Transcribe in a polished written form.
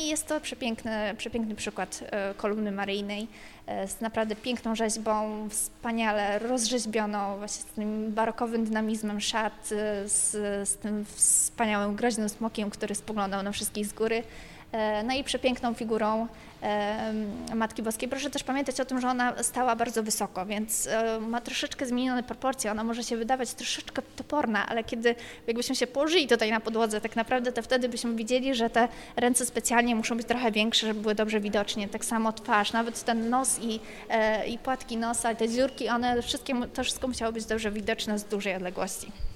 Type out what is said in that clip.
jest to przepiękny przykład kolumny maryjnej z naprawdę piękną rzeźbą, wspaniale rozrzeźbioną, właśnie z tym barokowym dynamizmem szat, z tym wspaniałym, groźnym smokiem, który spoglądał na wszystkich z góry. No i przepiękną figurą Matki Boskiej. Proszę też pamiętać o tym, że ona stała bardzo wysoko, więc ma troszeczkę zmienione proporcje. Ona może się wydawać troszeczkę toporna, ale kiedy jakbyśmy się położyli tutaj na podłodze, tak naprawdę to wtedy byśmy widzieli, że te ręce specjalnie muszą być trochę większe, żeby były dobrze widocznie. Tak samo twarz, nawet ten nos i płatki nosa, te dziurki, to wszystko musiało być dobrze widoczne z dużej odległości.